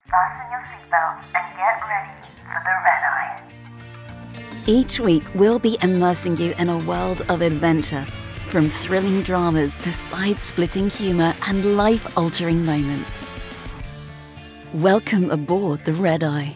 Fasten your seatbelt and get ready for the red eye. Each week, we'll be immersing you in a world of adventure, from thrilling dramas to side-splitting humour and life-altering moments. Welcome aboard the Red Eye.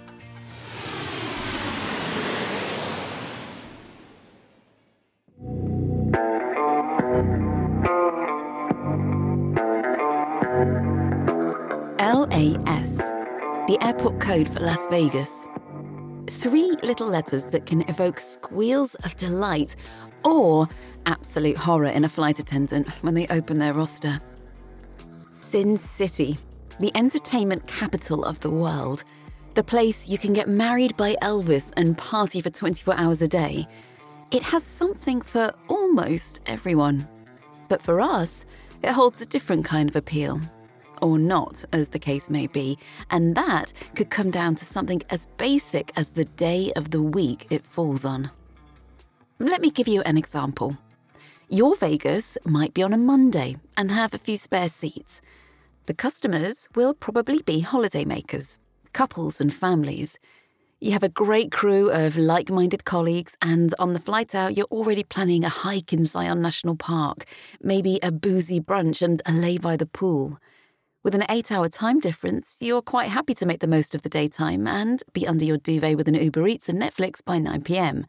LAS, the airport code for Las Vegas. 3 little letters that can evoke squeals of delight or absolute horror in a flight attendant when they open their roster. Sin City, the entertainment capital of the world. The place you can get married by Elvis and party for 24 hours a day. It has something for almost everyone. But for us, it holds a different kind of appeal. Or not, as the case may be, and that could come down to something as basic as the day of the week it falls on. Let me give you an example. Your Vegas might be on a Monday and have a few spare seats. The customers will probably be holidaymakers, couples and families. You have a great crew of like-minded colleagues, and on the flight out, you're already planning a hike in Zion National Park, maybe a boozy brunch and a lay by the pool. With an 8-hour time difference, you're quite happy to make the most of the daytime and be under your duvet with an Uber Eats and Netflix by 9 p.m.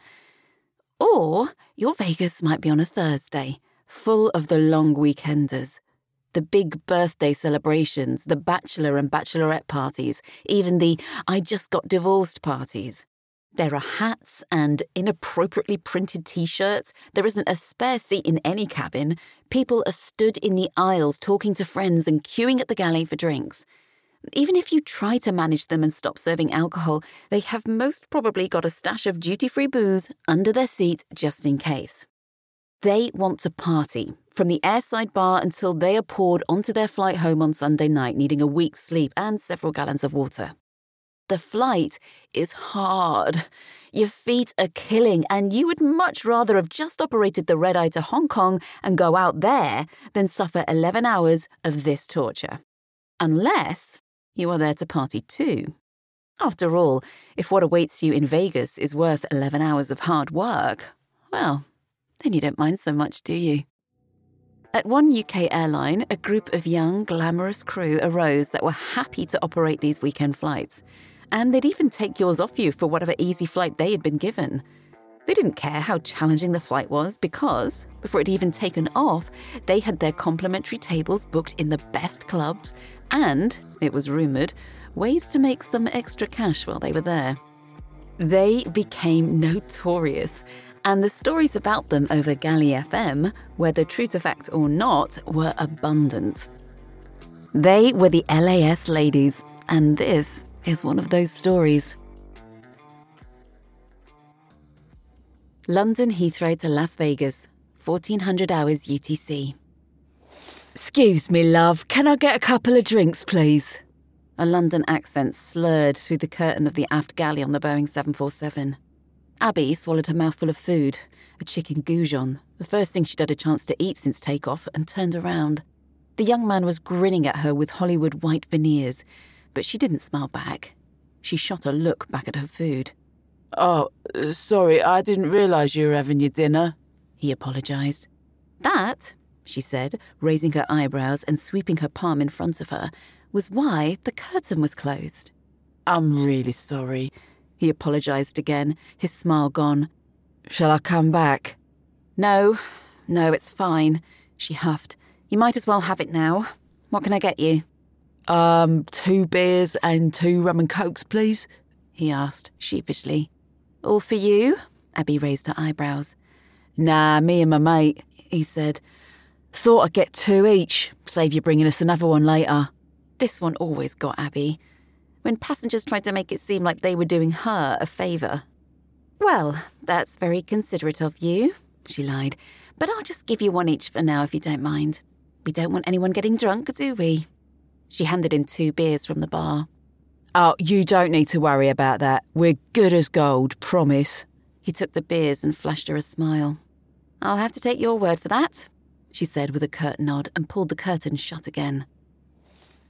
Or your Vegas might be on a Thursday, full of the long weekenders. The big birthday celebrations, the bachelor and bachelorette parties, even the I just got divorced parties. There are hats and inappropriately printed T-shirts. There isn't a spare seat in any cabin. People are stood in the aisles talking to friends and queuing at the galley for drinks. Even if you try to manage them and stop serving alcohol, they have most probably got a stash of duty-free booze under their seat just in case. They want to party, from the airside bar until they are poured onto their flight home on Sunday night, needing a week's sleep and several gallons of water. The flight is hard. Your feet are killing, and you would much rather have just operated the red eye to Hong Kong and go out there than suffer 11 hours of this torture. Unless you are there to party too. After all, if what awaits you in Vegas is worth 11 hours of hard work, well, then you don't mind so much, do you? At one UK airline, a group of young, glamorous crew arose that were happy to operate these weekend flights. And they'd even take yours off you for whatever easy flight they had been given. They didn't care how challenging the flight was because, before it had even taken off, they had their complimentary tables booked in the best clubs and, it was rumoured, ways to make some extra cash while they were there. They became notorious, and the stories about them over Galley FM, whether true to fact or not, were abundant. They were the LAS ladies, and this is one of those stories. London Heathrow to Las Vegas, 1400 hours UTC. Excuse me, love, can I get a couple of drinks, please? A London accent slurred through the curtain of the aft galley on the Boeing 747. Abby swallowed her mouthful of food, a chicken goujon, the first thing she'd had a chance to eat since takeoff, and turned around. The young man was grinning at her with Hollywood white veneers, but she didn't smile back. She shot a look back at her food. Oh, sorry, I didn't realise you were having your dinner, he apologised. That, she said, raising her eyebrows and sweeping her palm in front of her, was why the curtain was closed. I'm really sorry, he apologised again, his smile gone. Shall I come back? No, it's fine, she huffed. You might as well have it now. What can I get you? 2 beers and 2 rum and cokes, please, he asked sheepishly. All for you? Abby raised her eyebrows. Nah, me and my mate, he said. Thought I'd get 2 each, save you bringing us another one later. This one always got Abby. When passengers tried to make it seem like they were doing her a favour. Well, that's very considerate of you, she lied, but I'll just give you 1 each for now if you don't mind. We don't want anyone getting drunk, do we? She handed him 2 beers from the bar. Oh, you don't need to worry about that. We're good as gold, promise. He took the beers and flashed her a smile. I'll have to take your word for that, she said with a curt nod and pulled the curtain shut again.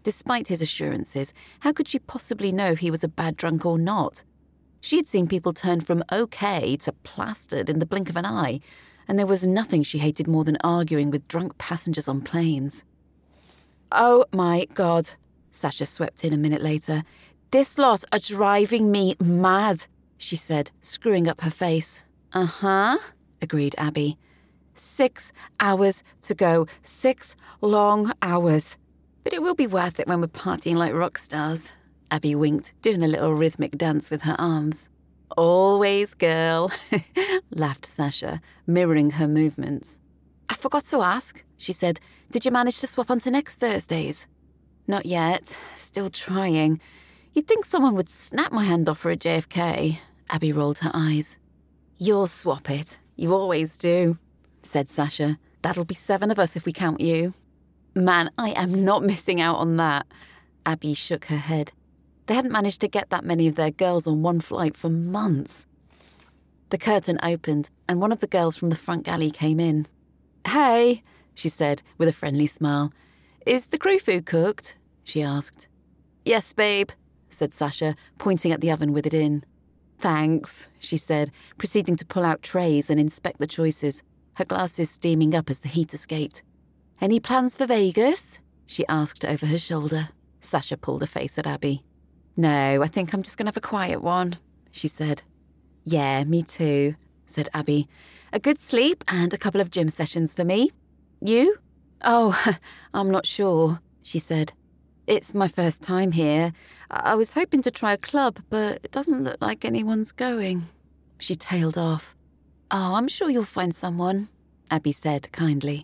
Despite his assurances, how could she possibly know if he was a bad drunk or not? She'd seen people turn from okay to plastered in the blink of an eye, and there was nothing she hated more than arguing with drunk passengers on planes. "Oh my God," Sasha swept in a minute later. "This lot are driving me mad," she said, screwing up her face. "Uh-huh," agreed Abby. 6 hours to go. 6 long hours. But it will be worth it when we're partying like rock stars." Abby winked, doing a little rhythmic dance with her arms. "Always, girl," laughed Sasha, mirroring her movements. "I forgot to ask," she said. "Did you manage to swap onto next Thursdays?" "Not yet. Still trying. You'd think someone would snap my hand off for a JFK." Abby rolled her eyes. "You'll swap it. You always do," said Sasha. "That'll be 7 of us if we count you." "Man, I am not missing out on that." Abby shook her head. They hadn't managed to get that many of their girls on one flight for months. The curtain opened, and one of the girls from the front galley came in. "Hey," she said, with a friendly smile. "Is the crew food cooked?" she asked. "Yes, babe," said Sasha, pointing at the oven with it in. "Thanks," she said, proceeding to pull out trays and inspect the choices, her glasses steaming up as the heat escaped. "Any plans for Vegas?" she asked over her shoulder. Sasha pulled a face at Abby. "No, I think I'm just going to have a quiet one," she said. "Yeah, me too," said Abby. "A good sleep and a couple of gym sessions for me. You?" "Oh, I'm not sure," she said. "It's my first time here. I was hoping to try a club, but it doesn't look like anyone's going." She tailed off. "Oh, I'm sure you'll find someone," Abby said kindly.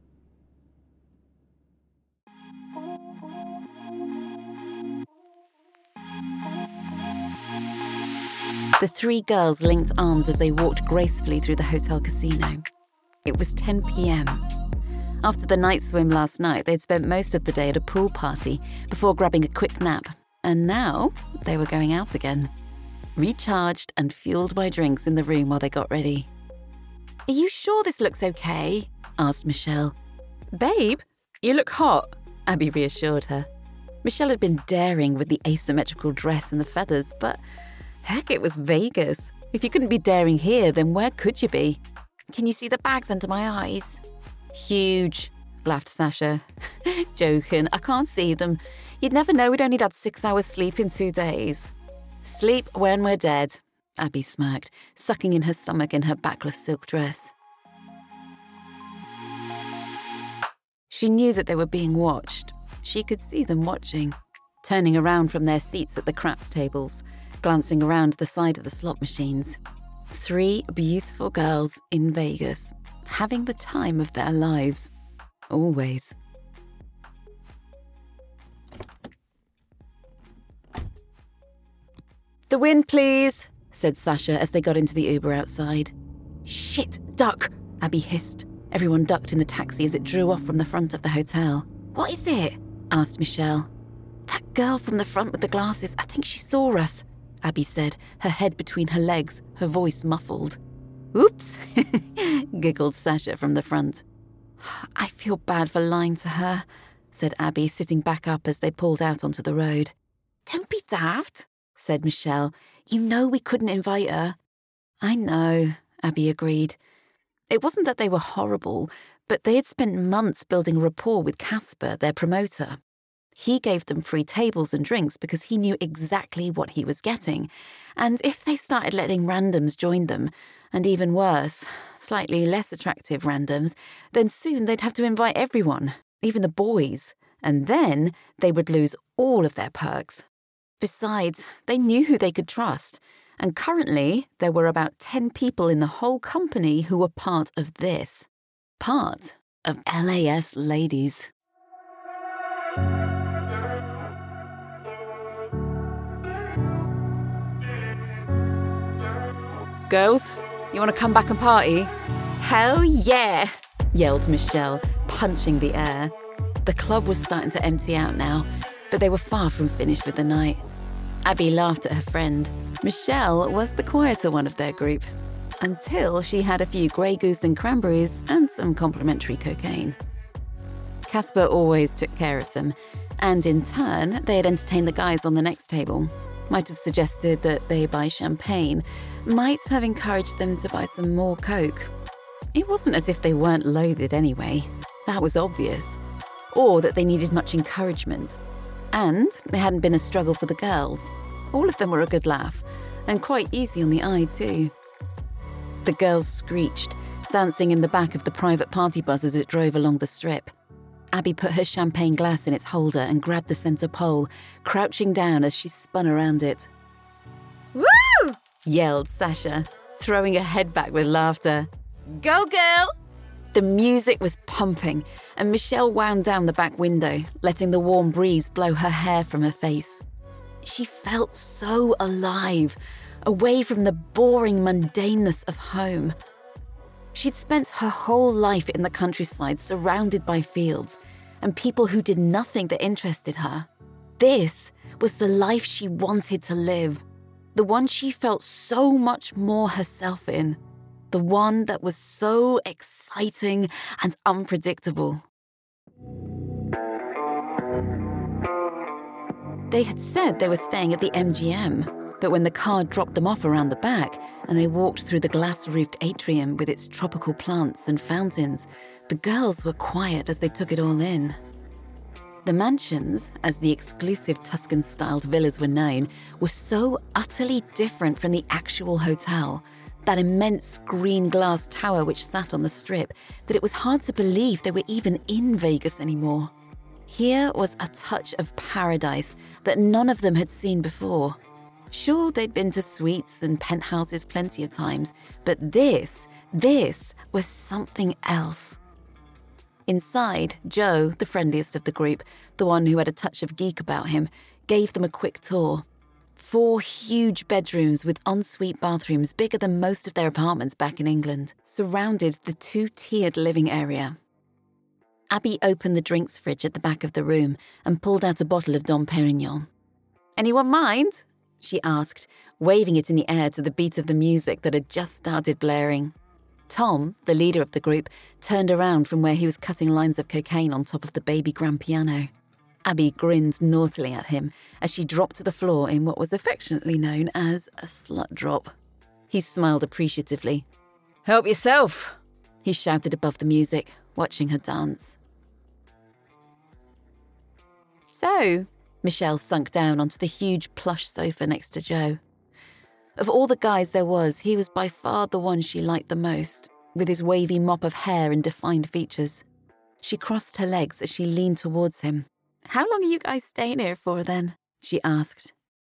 The 3 girls linked arms as they walked gracefully through the hotel casino. It was 10 p.m. After the night swim last night, they'd spent most of the day at a pool party before grabbing a quick nap, and now they were going out again, recharged and fueled by drinks in the room while they got ready. "Are you sure this looks okay?" asked Michelle. "Babe, you look hot," Abby reassured her. Michelle had been daring with the asymmetrical dress and the feathers, but heck, it was Vegas. If you couldn't be daring here, then where could you be? "Can you see the bags under my eyes?" "Huge," laughed Sasha. "Joking, I can't see them. You'd never know we'd only had 6 hours sleep in 2 days." "Sleep when we're dead," Abby smirked, sucking in her stomach in her backless silk dress. She knew that they were being watched. She could see them watching, turning around from their seats at the craps tables, glancing around the side of the slot machines. 3 beautiful girls in Vegas, having the time of their lives. Always. "The wind, please," said Sasha as they got into the Uber outside. "Shit, duck," Abby hissed. Everyone ducked in the taxi as it drew off from the front of the hotel. "What is it?" asked Michelle. "That girl from the front with the glasses, I think she saw us," Abby said, her head between her legs, her voice muffled. "Oops," giggled Sasha from the front. "I feel bad for lying to her," said Abby, sitting back up as they pulled out onto the road. "Don't be daft," said Michelle. "You know we couldn't invite her." "I know," Abby agreed. It wasn't that they were horrible, but they had spent months building rapport with Casper, their promoter. He gave them free tables and drinks because he knew exactly what he was getting. And if they started letting randoms join them, and even worse, slightly less attractive randoms, then soon they'd have to invite everyone, even the boys. And then they would lose all of their perks. Besides, they knew who they could trust. And currently, there were about 10 people in the whole company who were part of this. Part of LAS Ladies. "Girls, you want to come back and party?" "Hell yeah!" yelled Michelle, punching the air. The club was starting to empty out now, but they were far from finished with the night. Abby laughed at her friend. Michelle was the quieter one of their group, until she had a few Grey Goose and cranberries and some complimentary cocaine. Casper always took care of them, And in turn, they had entertained the guys on the next table. Might have suggested that they buy champagne, might have encouraged them to buy some more Coke. It wasn't as if they weren't loaded anyway. That was obvious. Or that they needed much encouragement. And it hadn't been a struggle for the girls. All of them were a good laugh, and quite easy on the eye too. The girls screeched, dancing in the back of the private party bus as it drove along the strip. Abby put her champagne glass in its holder and grabbed the centre pole, crouching down as she spun around it. "Woo!" yelled Sasha, throwing her head back with laughter. "Go, girl!" The music was pumping, and Michelle wound down the back window, letting the warm breeze blow her hair from her face. She felt so alive, away from the boring mundaneness of home. She'd spent her whole life in the countryside, surrounded by fields, and people who did nothing that interested her. This was the life she wanted to live, the one she felt so much more herself in, the one that was so exciting and unpredictable. They had said they were staying at the MGM, but when the car dropped them off around the back and they walked through the glass-roofed atrium with its tropical plants and fountains, the girls were quiet as they took it all in. The mansions, as the exclusive Tuscan-styled villas were known, were so utterly different from the actual hotel, that immense green glass tower which sat on the strip, that it was hard to believe they were even in Vegas anymore. Here was a touch of paradise that none of them had seen before. Sure, they'd been to suites and penthouses plenty of times, but this was something else. Inside, Joe, the friendliest of the group, the one who had a touch of geek about him, gave them a quick tour. 4 huge bedrooms with ensuite bathrooms bigger than most of their apartments back in England surrounded the 2-tiered living area. Abby opened the drinks fridge at the back of the room and pulled out a bottle of Dom Perignon. "Anyone mind?" she asked, waving it in the air to the beat of the music that had just started blaring. Tom, the leader of the group, turned around from where he was cutting lines of cocaine on top of the baby grand piano. Abby grinned naughtily at him as she dropped to the floor in what was affectionately known as a slut drop. He smiled appreciatively. "Help yourself," he shouted above the music, watching her dance. "So," Michelle sunk down onto the huge plush sofa next to Joe. Of all the guys there was, he was by far the one she liked the most, with his wavy mop of hair and defined features. She crossed her legs as she leaned towards him. "How long are you guys staying here for, then?" she asked.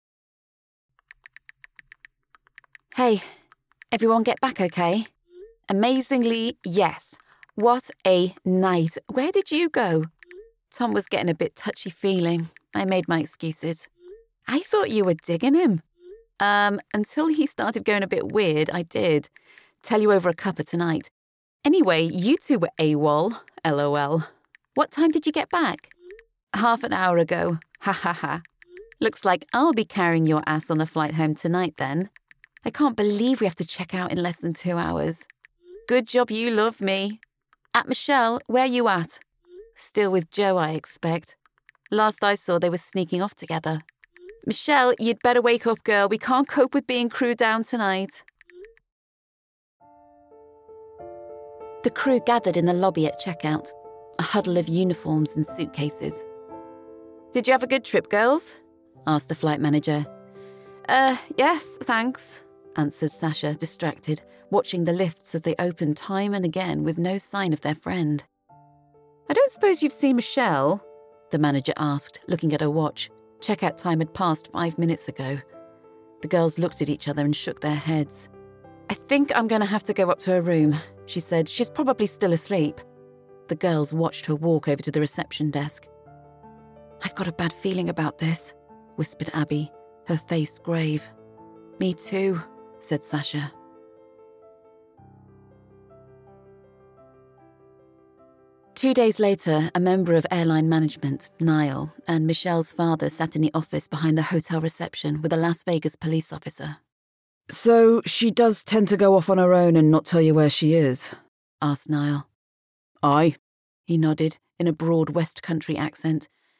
"Hey, everyone get back okay?" "Amazingly, yes. What a night. Where did you go?" Tom was getting a bit touchy-feeling. I made my excuses. "I thought you were digging him." Until he started going a bit weird, I did. Tell you over a cuppa tonight. Anyway, you two were AWOL, LOL. What time did you get back?" "Half an hour ago. Ha ha ha. Looks like I'll be carrying your ass on the flight home tonight then. I can't believe we have to check out in less than 2 hours. Good job you love me. At Michelle, where you at?" "Still with Joe, I expect. Last I saw, they were sneaking off together." "Michelle, you'd better wake up, girl. We can't cope with being crewed down tonight." The crew gathered in the lobby at checkout, a huddle of uniforms and suitcases. "Did you have a good trip, girls?" asked the flight manager. Yes, thanks," answered Sasha, distracted, watching the lifts as they opened time and again with no sign of their friend. "I don't suppose you've seen Michelle?" the manager asked, looking at her watch. Checkout time had passed 5 minutes ago. The girls looked at each other and shook their heads. "I think I'm going to have to go up to her room," she said. "She's probably still asleep." The girls watched her walk over to the reception desk. "I've got a bad feeling about this," whispered Abby, her face grave. "Me too," said Sasha. Two days later, a member of airline management, Niall, and Michelle's father sat in the office behind the hotel reception with a Las Vegas police officer. "So she does tend to go off on her own and not tell you where she is?" asked Niall. "Aye," he nodded in a broad West Country accent.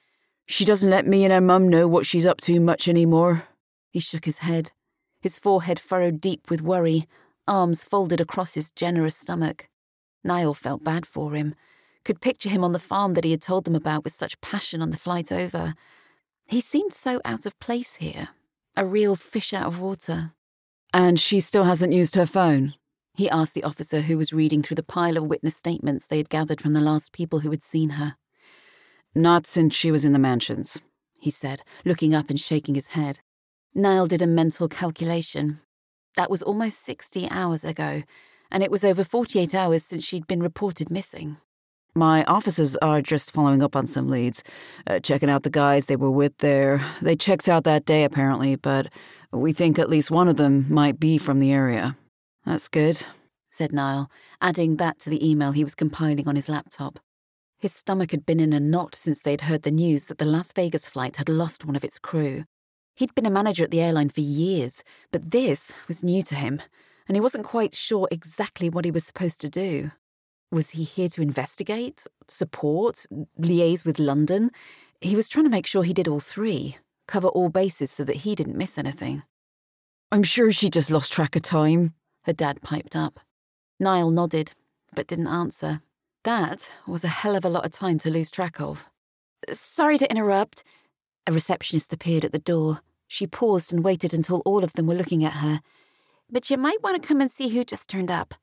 She doesn't let me and her mum know what she's up to much anymore. He shook his head, his forehead furrowed deep with worry, arms folded across his generous stomach. Niall felt bad for him, could picture him on the farm that he had told them about with such passion on the flight over. He seemed so out of place here, a real fish out of water. And she still hasn't used her phone? He asked the officer who was reading through the pile of witness statements they had gathered from the last people who had seen her. Not since she was in the mansions, he said, looking up and shaking his head. Niall did a mental calculation. That was almost 60 hours ago, and it was over 48 hours since she'd been reported missing. My officers are just following up on some leads, checking out the guys they were with there. They checked out that day, apparently, but we think at least one of them might be from the area. That's good, said Niall, adding that to the email he was compiling on his laptop. His stomach had been in a knot since they'd heard the news that the Las Vegas flight had lost one of its crew. He'd been a manager at the airline for years, but this was new to him, and he wasn't quite sure exactly what he was supposed to do. Was he here to investigate, support, liaise with London? He was trying to make sure he did all three, cover all bases so that he didn't miss anything. I'm sure she just lost track of time, her dad piped up. Niall nodded, but didn't answer. That was a hell of a lot of time to lose track of. Sorry to interrupt. A receptionist appeared at the door. She paused and waited until all of them were looking at her. But you might want to come and see who just turned up.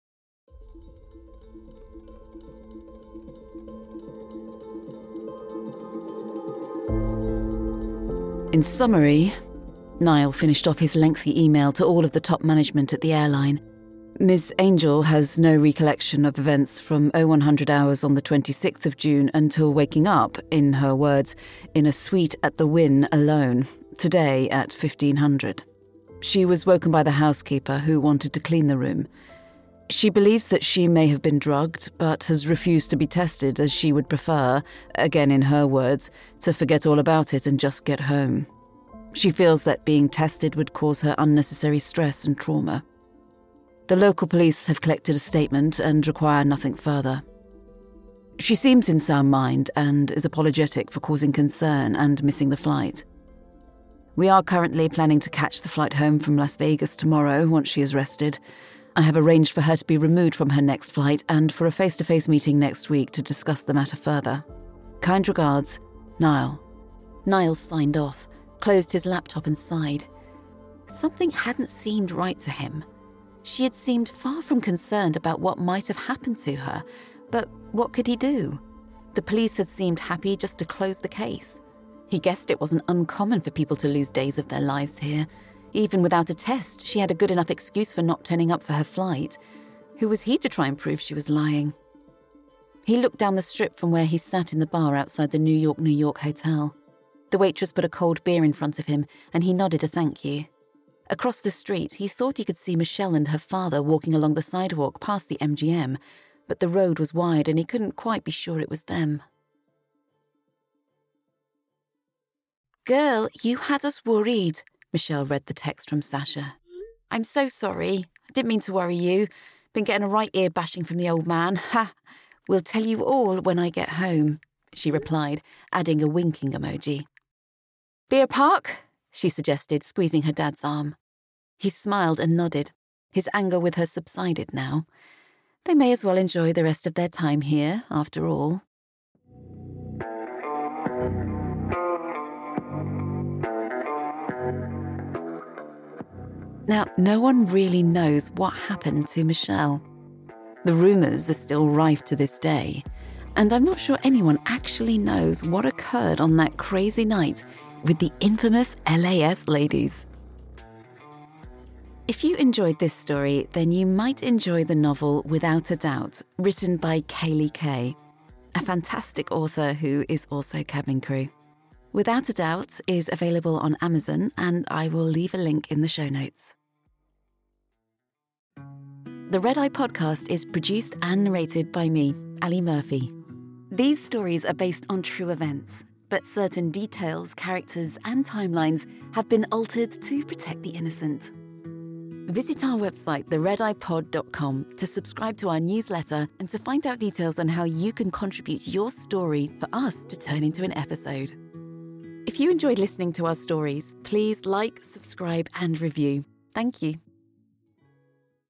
In summary, Niall finished off his lengthy email to all of the top management at the airline. Ms. Angel has no recollection of events from 0100 hours on the 26th of June until waking up, in her words, in a suite at the Wynn alone, today at 1500. She was woken by the housekeeper who wanted to clean the room. She believes that she may have been drugged, but has refused to be tested as she would prefer, again in her words, to forget all about it and just get home. She feels that being tested would cause her unnecessary stress and trauma. The local police have collected a statement and require nothing further. She seems in sound mind and is apologetic for causing concern and missing the flight. We are currently planning to catch the flight home from Las Vegas tomorrow once she is rested. I have arranged for her to be removed from her next flight and for a face-to-face meeting next week to discuss the matter further. Kind regards, Niall. Niall signed off, closed his laptop and sighed. Something hadn't seemed right to him. She had seemed far from concerned about what might have happened to her, but what could he do? The police had seemed happy just to close the case. He guessed it wasn't uncommon for people to lose days of their lives here. Even without a test, she had a good enough excuse for not turning up for her flight. Who was he to try and prove she was lying? He looked down the strip from where he sat in the bar outside the New York hotel. The waitress put a cold beer in front of him, and he nodded a thank you. Across the street, he thought he could see Michelle and her father walking along the sidewalk past the MGM, but the road was wide and he couldn't quite be sure it was them. Girl, you had us worried, Michelle read the text from Sasha. I'm so sorry. I didn't mean to worry you. Been getting a right ear bashing from the old man. Ha! We'll tell you all when I get home, she replied, adding a winking emoji. Beer park? She suggested, squeezing her dad's arm. He smiled and nodded. His anger with her subsided now. They may as well enjoy the rest of their time here, after all. Now, no one really knows what happened to Michelle. The rumours are still rife to this day, and I'm not sure anyone actually knows what occurred on that crazy night with the infamous LAS ladies. If you enjoyed this story, then you might enjoy the novel Without a Doubt, written by Kaylee Kay, a fantastic author who is also cabin crew. Without a Doubt is available on Amazon, and I will leave a link in the show notes. The Red Eye Podcast is produced and narrated by me, Ali Murphy. These stories are based on true events, but certain details, characters, and timelines have been altered to protect the innocent. Visit our website, theredeyepod.com, to subscribe to our newsletter and to find out details on how you can contribute your story for us to turn into an episode. If you enjoyed listening to our stories, please like, subscribe, and review. Thank you.